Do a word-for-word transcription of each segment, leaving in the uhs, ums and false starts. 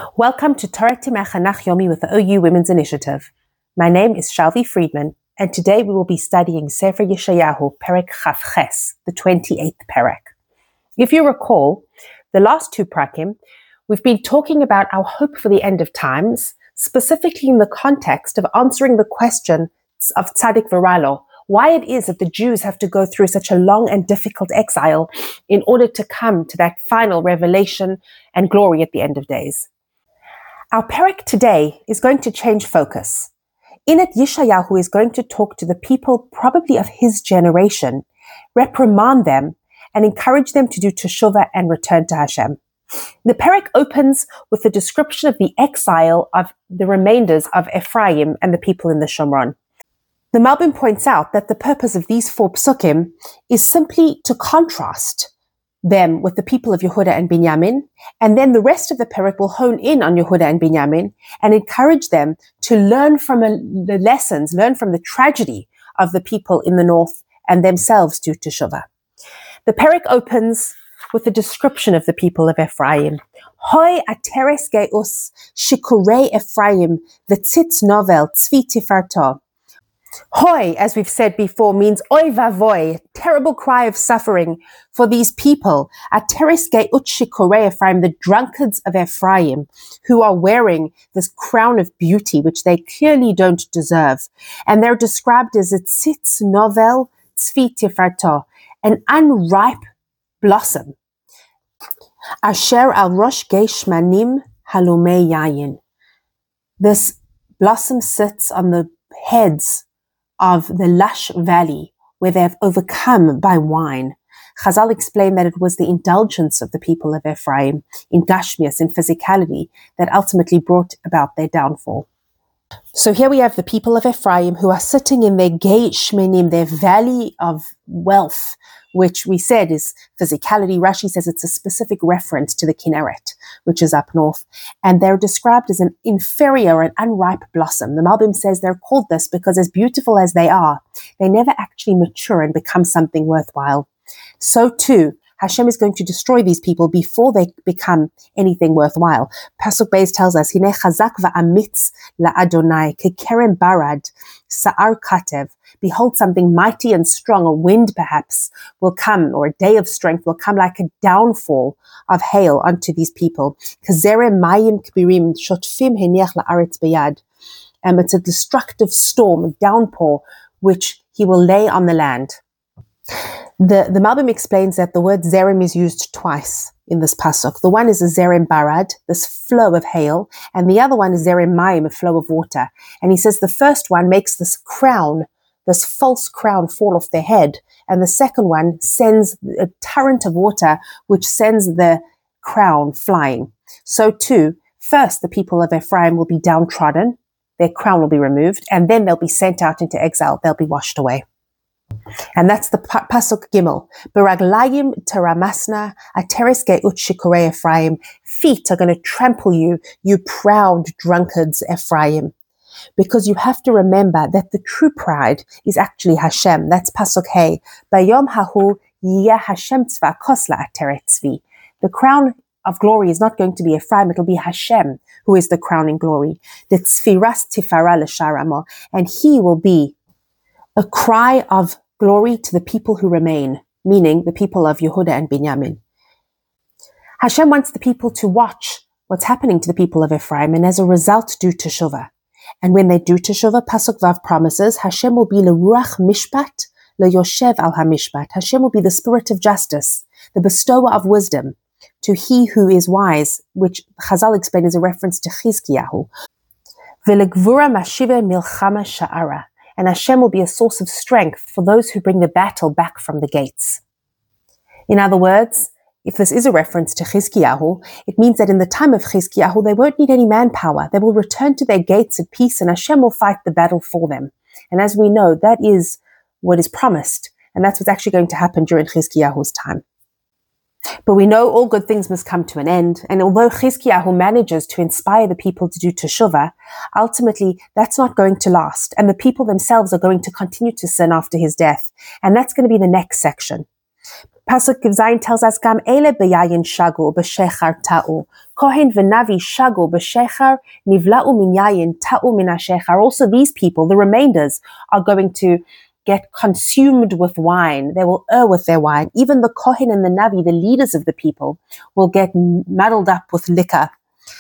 Welcome to Torah Timachanach Yomi with the O U Women's Initiative. My name is Shalvi Friedman, and today we will be studying Sefer Yeshayahu, Perek Chaf Ches, the twenty-eighth Perek. If you recall, the last two prakim, we've been talking about our hope for the end of times, specifically in the context of answering the question of Tzaddik V'Ralo, why it is that the Jews have to go through such a long and difficult exile in order to come to that final revelation and glory at the end of days. Our Perek today is going to change focus. In it, Yeshayahu is going to talk to the people probably of his generation, reprimand them, and encourage them to do teshuvah and return to Hashem. The Perek opens with the description of the exile of the remainders of Ephraim and the people in the Shomron. The Malbim points out that the purpose of these four psukim is simply to contrast them with the people of Yehuda and Binyamin, and then the rest of the Perek will hone in on Yehuda and Binyamin and encourage them to learn from a, the lessons, learn from the tragedy of the people in the north and themselves do teshuvah. The Perek opens with a description of the people of Ephraim. Hoi ateres geus shikurei Ephraim v'tzitz novel tzvi tifarto. Hoi, as we've said before, means oy vavoy, terrible cry of suffering for these people. Ateres geut shikurei Ephraim, the drunkards of Ephraim, who are wearing this crown of beauty, which they clearly don't deserve. And they're described as a tzitz novel tzvi tifarto, an unripe blossom. Asher al rosh geishmanim halomei yayin. This blossom sits on the heads of the lush valley where they have overcome by wine. Chazal explained that it was the indulgence of the people of Ephraim in gashmias, in physicality, that ultimately brought about their downfall. So here we have the people of Ephraim who are sitting in their Gei Shmenim, their valley of wealth, which we said is physicality. Rashi says it's a specific reference to the Kinneret, which is up north. And they're described as an inferior and unripe blossom. The Malbim says they're called this because as beautiful as they are, they never actually mature and become something worthwhile. So too, Hashem is going to destroy these people before they become anything worthwhile. Pasuk Beis tells us, Hine chazak va'amitz la'Adonai kekerem barad sa'ar katev. Behold, something mighty and strong, a wind perhaps, will come, or a day of strength will come like a downfall of hail unto these people. Kazerem mayim kbirim shotfim heniach la'aretz beyad. Um, it's a destructive storm, a downpour, which he will lay on the land. The, the Malbim explains that the word zerem is used twice in this pasuk. The one is a zerem barad, this flow of hail, and the other one is zerem mayim, a flow of water. And he says the first one makes this crown, this false crown fall off their head, and the second one sends a torrent of water which sends the crown flying. So too, first the people of Ephraim will be downtrodden, their crown will be removed, and then they'll be sent out into exile, they'll be washed away. And that's the pasuk Gimel. Beraglayim teramasna ateres geut shikurei Ephraim. Feet are going to trample you, you proud drunkards, Ephraim. Because you have to remember that the true pride is actually Hashem. That's pasuk Hey. Bayom hahu yiyeh Hashem tzva kosla ateret tzvi. The crown of glory is not going to be Ephraim, it'll be Hashem who is the crowning glory. The tzfiras tifara l'sharamo. And he will be a cry of glory to the people who remain, meaning the people of Yehuda and Binyamin. Hashem wants the people to watch what's happening to the people of Ephraim and as a result do teshuvah. And when they do teshuvah, Pasuk Vav promises, Hashem will be leruach mishpat, leyoshev al hamishpat. Hashem will be the spirit of justice, the bestower of wisdom, to he who is wise, which Chazal explained is a reference to Chizkiyahu. Velegvura mashive milchama sha'ara. And Hashem will be a source of strength for those who bring the battle back from the gates. In other words, if this is a reference to Chizkiyahu, it means that in the time of Chizkiyahu, they won't need any manpower. They will return to their gates at peace and Hashem will fight the battle for them. And as we know, that is what is promised. And that's what's actually going to happen during Chizkiyahu's time. But we know all good things must come to an end. And although Chizkiyahu manages to inspire the people to do teshuvah, ultimately that's not going to last. And the people themselves are going to continue to sin after his death. And that's going to be the next section. Pasuk Zayin tells us, Gam ele beyayin shagu b'shechar ta'u. Kohen v'navi shagu b'shechar nivla'u min yayin ta'u min hashechar. Also, these people, the remainders, are going to get consumed with wine. They will err with their wine. Even the Kohen and the Navi, the leaders of the people, will get muddled up with liquor.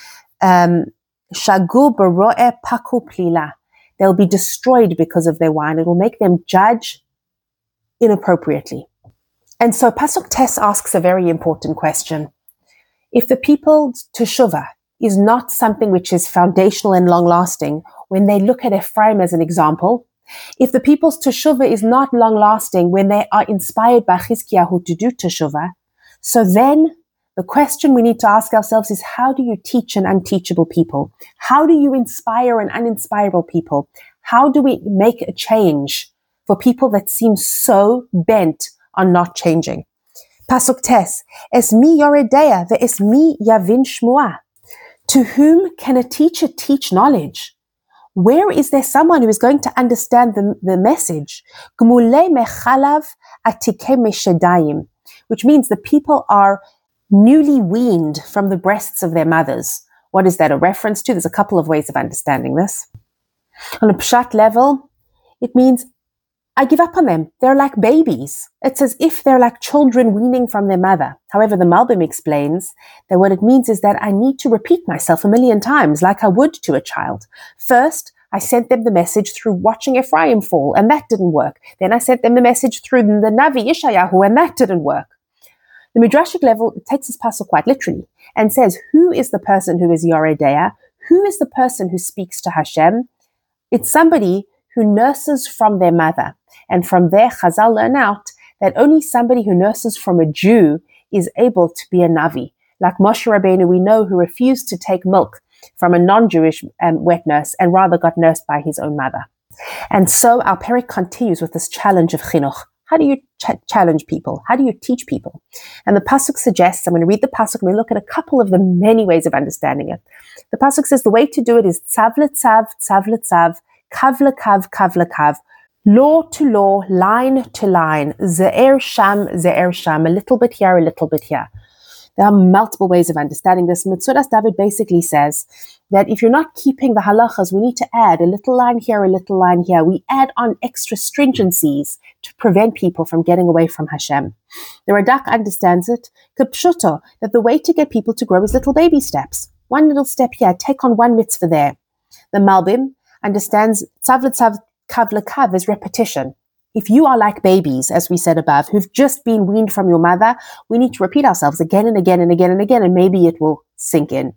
Um, shagu b'ro'eh paku plila. They'll be destroyed because of their wine. It will make them judge inappropriately. And so Pasuk Tes asks a very important question. If the people's teshuvah is not something which is foundational and long-lasting, when they look at Ephraim as an example, if the people's teshuvah is not long-lasting when they are inspired by Chizkiyahu to do teshuvah, so then the question we need to ask ourselves is, how do you teach an unteachable people? How do you inspire an uninspirable people? How do we make a change for people that seem so bent on not changing? Pasuk Tes, es mi yoredea ve'es mi yavin shmua. To whom can a teacher teach knowledge? Where is there someone who is going to understand the, the message? Gmulei mechalav atike meshedayim, which means the people are newly weaned from the breasts of their mothers. What is that a reference to? There's a couple of ways of understanding this. On a pshat level, it means I give up on them. They're like babies. It's as if they're like children weaning from their mother. However, the Malbim explains that what it means is that I need to repeat myself a million times like I would to a child. First, I sent them the message through watching Ephraim fall, and that didn't work. Then I sent them the message through the Navi Yeshayahu, and that didn't work. The Midrashic level takes this pasuk quite literally and says, who is the person who is Yoredea? Who is the person who speaks to Hashem? It's somebody who nurses from their mother. And from there, Chazal learn out that only somebody who nurses from a Jew is able to be a Navi. Like Moshe Rabbeinu, we know, who refused to take milk from a non-Jewish um, wet nurse and rather got nursed by his own mother. And so our perek continues with this challenge of chinuch. How do you ch- challenge people? How do you teach people? And the pasuk suggests, I'm going to read the pasuk and we look at a couple of the many ways of understanding it. The pasuk says the way to do it is tzav letzav, tzav letzav, kav lekav, kav lekav, law to law, line to line, ze'er sham, ze'er sham, a little bit here, a little bit here. There are multiple ways of understanding this. Metzudas David basically says that if you're not keeping the halachas, we need to add a little line here, a little line here. We add on extra stringencies to prevent people from getting away from Hashem. The Radak understands it, k'pshuto, that the way to get people to grow is little baby steps. One little step here, take on one mitzvah there. The Malbim understands tzav l'tzav, kav l'kav is repetition. If you are like babies, as we said above, who've just been weaned from your mother, we need to repeat ourselves again and again and again and again, and maybe it will sink in.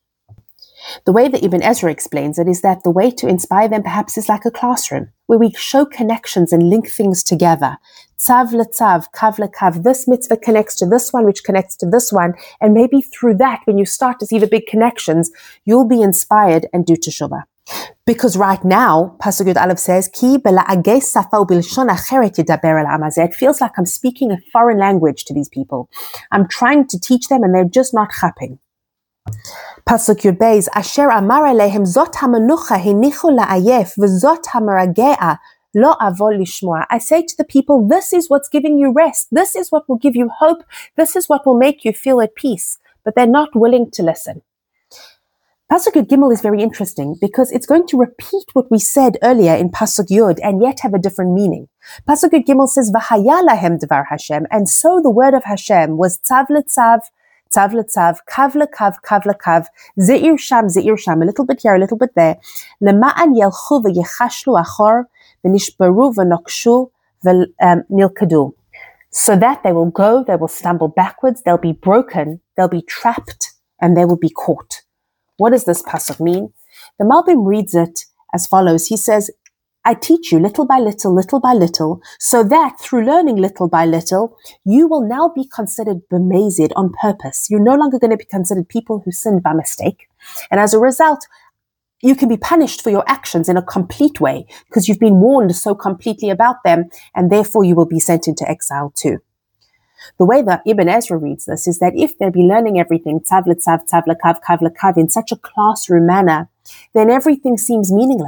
The way that Ibn Ezra explains it is that the way to inspire them perhaps is like a classroom, where we show connections and link things together. Tzav l'tzav, kav l'kav, this mitzvah connects to this one, which connects to this one, and maybe through that, when you start to see the big connections, you'll be inspired and do teshuvah. Because right now, Pasuk Yud Aleph says, Ki bela'agei safa u'bilshon acheret yedaber el amazeh. It feels like I'm speaking a foreign language to these people. I'm trying to teach them and they're just not chapping. Pasuk Yud Beis, Asher amar alehem zot hamenucha hinichu la'ayef v'zot hameragea lo avol lishmoa. I say to the people, this is what's giving you rest. This is what will give you hope. This is what will make you feel at peace. But they're not willing to listen. Pasuk Yud Gimel is very interesting because it's going to repeat what we said earlier in Pasuk Yud and yet have a different meaning. Pasuk Yud Gimel says, V'haya lahem dvar Hashem, and so the word of Hashem was tzav letzav, tzav letzav, kav lekav, kav lekav, ze'ir sham, ze'ir sham, a little bit here, a little bit there, lema'an yelchu v'yechashlu achor, v'nishbaru v'nokshu v'nilkadu. So that they will go, they will stumble backwards, they'll be broken, they'll be trapped, and they will be caught. What does this pasuk mean? The Malbim reads it as follows. He says, I teach you little by little, little by little, so that through learning little by little, you will now be considered bemazed on purpose. You're no longer going to be considered people who sinned by mistake. And as a result, you can be punished for your actions in a complete way because you've been warned so completely about them, and therefore you will be sent into exile too. The way that Ibn Ezra reads this is that if they'll be learning everything, tzav l'tzav, tzav l'kav, kav l'kav, in such a classroom manner, then everything seems meaningless.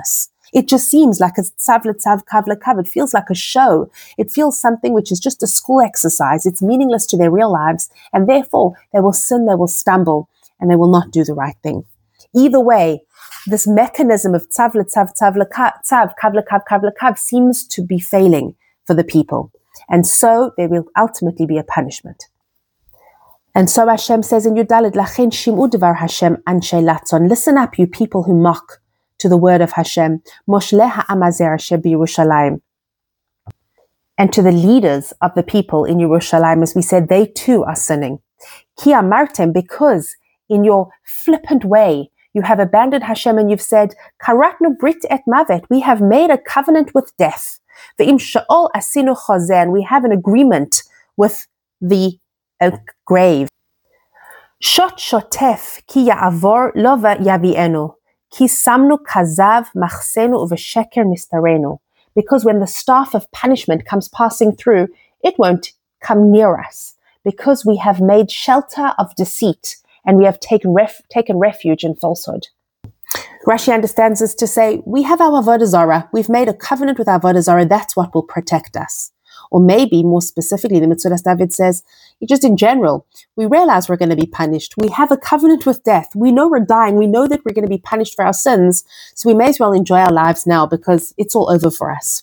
It just seems like a tzav l'tzav, kav l'kav. It feels like a show. It feels something which is just a school exercise. It's meaningless to their real lives, and therefore they will sin, they will stumble, and they will not do the right thing. Either way, this mechanism of tzav l'tzav, tzav l'kav, tzav, kav l'kav, kav l'kav seems to be failing for the people. And so there will ultimately be a punishment. And so Hashem says in Yudalid, Lachen shim'u devar Hashem anshe latzon. Listen up, you people who mock to the word of Hashem, Moshle ha'am hazer asher b'Yerushalayim, and to the leaders of the people in Yerushalayim, as we said, they too are sinning. Ki amartem, because in your flippant way you have abandoned Hashem and you've said, Karatnu brit et mavet, we have made a covenant with death. Ve'im sha'ol asinu chozen, we have an agreement with the uh, grave. Shot shotef ki ya'avor lova yavi'enu. Ki samnu kazav machsenu uvesheker nistarenu. Because when the staff of punishment comes passing through, it won't come near us. Because we have made shelter of deceit and we have taken ref- taken refuge in falsehood. Rashi understands this to say, we have our Avodah Zarah. We've made a covenant with our Avodah Zarah. That's what will protect us. Or maybe more specifically, the Metzudas David says, just in general, we realize we're going to be punished. We have a covenant with death. We know we're dying. We know that we're going to be punished for our sins. So we may as well enjoy our lives now because it's all over for us.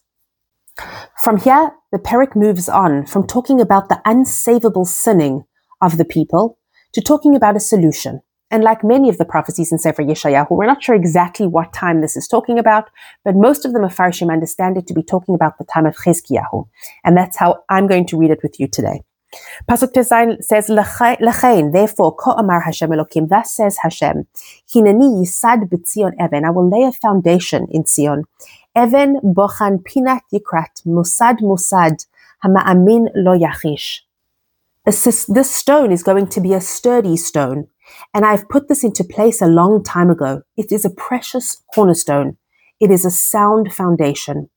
From here, the Perek moves on from talking about the unsavable sinning of the people to talking about a solution. And like many of the prophecies in Sefer Yeshayahu, we're not sure exactly what time this is talking about, but most of the Mefarshim understand it to be talking about the time of Chizkiyahu. And that's how I'm going to read it with you today. Pasuk Tezayin says, Lechein, therefore, Ko Amar Hashem Elokim, thus says Hashem, Hineni yisad b'tzion even, I will lay a foundation in Zion. Even bochan pinat yikrat, musad musad, hama'amin lo yachish. This stone is going to be a sturdy stone. And I've put this into place a long time ago. It is a precious cornerstone. It is a sound foundation.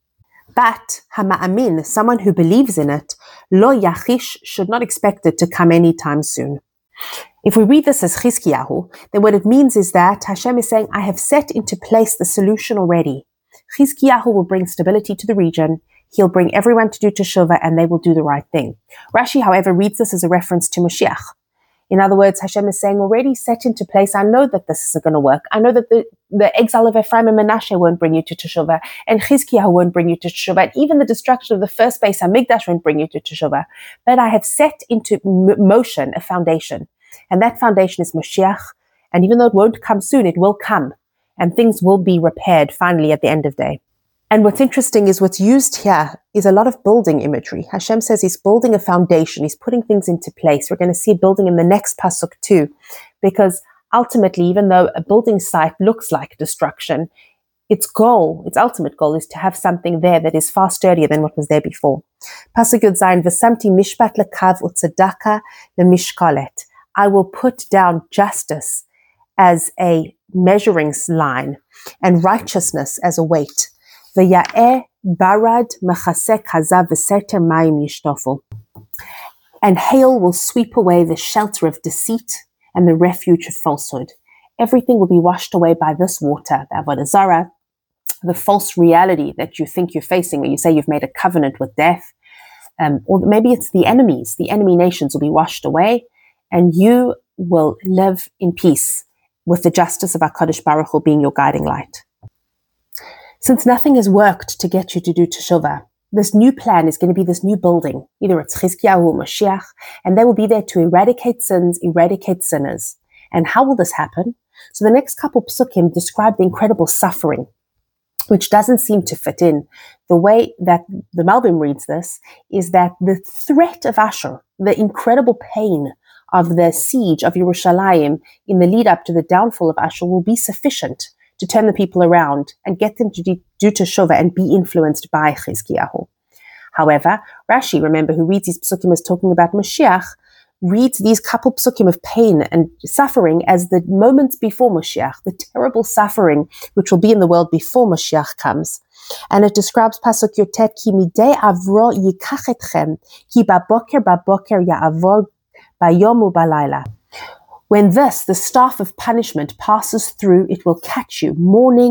But hama'amin, someone who believes in it, lo yachish, should not expect it to come anytime soon. If we read this as Chizkiyahu, then what it means is that Hashem is saying, I have set into place the solution already. Chizkiyahu will bring stability to the region. He'll bring everyone to do teshuvah and they will do the right thing. Rashi, however, reads this as a reference to Mashiach. In other words, Hashem is saying, already set into place, I know that this isn't going to work. I know that the, the exile of Ephraim and Menashe won't bring you to Teshuvah, and Chizkiyahu won't bring you to Teshuvah, and even the destruction of the first Beis HaMikdash won't bring you to Teshuvah. But I have set into m- motion a foundation, and that foundation is Mashiach, and even though it won't come soon, it will come, and things will be repaired finally at the end of day. And what's interesting is what's used here is a lot of building imagery. Hashem says he's building a foundation. He's putting things into place. We're going to see building in the next pasuk too, because ultimately, even though a building site looks like destruction, its goal, its ultimate goal is to have something there that is far sturdier than what was there before. Pasuk Yud Zayin, V'samti mishpat lekav u'tzedaka lemishkalet. I will put down justice as a measuring line and righteousness as a weight. V'ya'eh barad mechasek hazav v'seter mayim yishtofu. And hail will sweep away the shelter of deceit and the refuge of falsehood. Everything will be washed away by this water, the Avodah Zarah, the false reality that you think you're facing when you say you've made a covenant with death. Um, or maybe it's the enemies, the enemy nations will be washed away, and you will live in peace with the justice of HaKadosh Baruch Hu being your guiding light. Since nothing has worked to get you to do teshuvah, this new plan is going to be this new building. Either it's Chizkiyahu or Mashiach, and they will be there to eradicate sins, eradicate sinners. And how will this happen? So the next couple psukim describe the incredible suffering, which doesn't seem to fit in. The way that the Malbim reads this is that the threat of Ashur, the incredible pain of the siege of Yerushalayim in the lead up to the downfall of Ashur will be sufficient to turn the people around and get them to do, do teshuvah and be influenced by Chizkiyahu. However, Rashi, remember, who reads these psukim as talking about Mashiach, reads these couple psukim of pain and suffering as the moments before Mashiach, the terrible suffering which will be in the world before Mashiach comes. And it describes Pasuk Yotet, Ki midei avro yikach etchem, ki baboker baboker ya'avor bayomu balayla. When this, the staff of punishment, passes through, it will catch you morning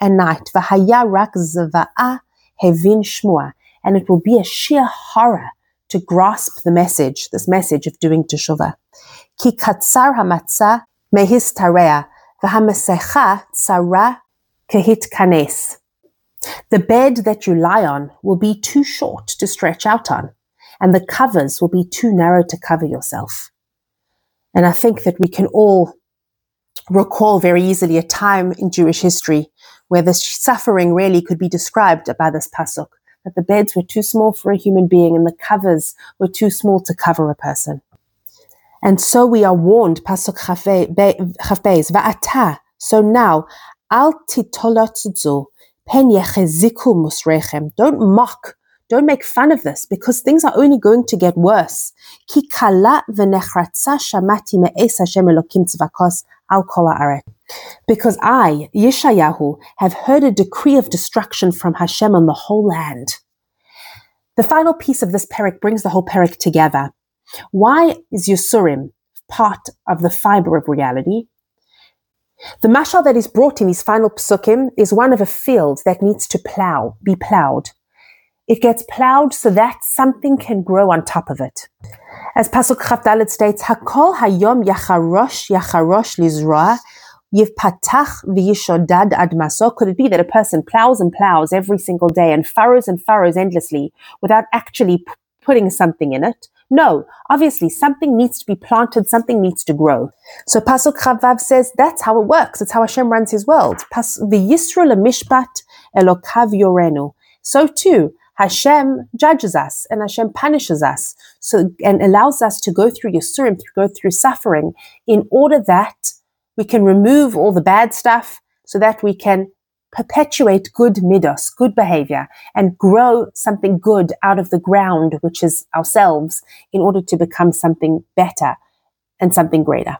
and night. V'haya rak zva'a hevin shmua. And it will be a sheer horror to grasp the message, this message of doing teshuvah. Ki katsar hamatzah mehistareah, v'hamasecha tzara kehitkanes. The bed that you lie on will be too short to stretch out on, and the covers will be too narrow to cover yourself. And I think that we can all recall very easily a time in Jewish history where the suffering really could be described by this pasuk, that the beds were too small for a human being and the covers were too small to cover a person. And so we are warned, pasuk Chavbeis, va'ata, so now, al titolotzu, pen yecheziku musrechem, don't mock, don't make fun of this, because things are only going to get worse. Ki kala v'nechratza shamati me'es Hashem Elokim tzvakos al kol haaretz. Because I, Yeshayahu, have heard a decree of destruction from Hashem on the whole land. The final piece of this perek brings the whole perek together. Why is Yisurim part of the fiber of reality? The mashal that is brought in these final psukim is one of a field that needs to plow, be plowed. It gets plowed so that something can grow on top of it. As Pasuk Chavdalet states, Hakol hayom yacharosh yacharosh lizroa yivpatach v'yishodad admaso. Could it be that a person plows and plows every single day and furrows and furrows endlessly without actually p- putting something in it? No, obviously something needs to be planted, something needs to grow. So Pasuk Chavav says that's how it works. It's how Hashem runs his world. V'yisru lemishpat elokav yorenu. So too, Hashem judges us and Hashem punishes us, so and allows us to go through Yisurim, to go through suffering, in order that we can remove all the bad stuff, so that we can perpetuate good midos, good behavior, and grow something good out of the ground, which is ourselves, in order to become something better and something greater.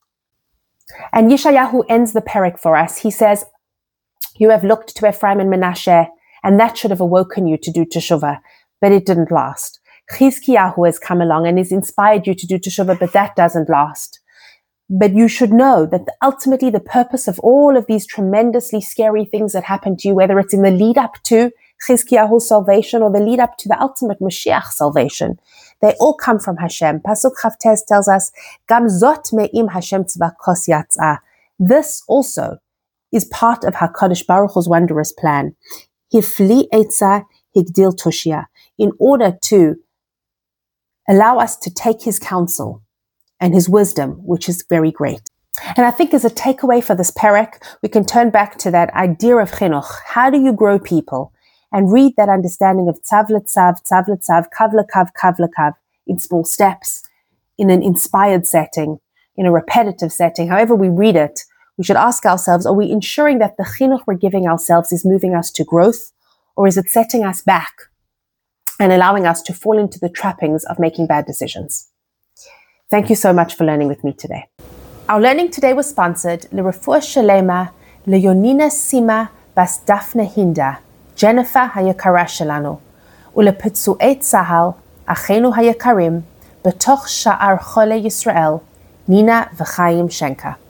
And Yeshayahu ends the perek for us. He says, you have looked to Ephraim and Menashe, and that should have awoken you to do teshuvah, but it didn't last. Chizkiyahu has come along and has inspired you to do teshuvah, but that doesn't last. But you should know that the, ultimately the purpose of all of these tremendously scary things that happen to you, whether it's in the lead up to Chizkiyahu's salvation or the lead up to the ultimate Mashiach salvation, they all come from Hashem. Pasuk Chavtes tells us, Gam zot me'im Hashem tzvakos yatzah. This also is part of HaKadosh Baruch Hu's wondrous plan. Hifli etza higdil toshia, in order to allow us to take his counsel and his wisdom, which is very great. And I think as a takeaway for this perek, we can turn back to that idea of chinuch. How do you grow people? And read that understanding of tzav letzav, tzav letzav, kav lekav, kav lekav, in small steps, in an inspired setting, in a repetitive setting. However we read it, we should ask ourselves, are we ensuring that the chinuch we're giving ourselves is moving us to growth, or is it setting us back and allowing us to fall into the trappings of making bad decisions? Thank you so much for learning with me today. Our learning today was sponsored L'Refuah Shalema, Leonina Sima Bas Daphne Hinda, Jennifer Hayakara Shalano, Ulepitzu'ei Tzahal, Achenu Hayakarim, Betoch Sha'ar Chole Yisrael, Nina V'Chaim Shenka.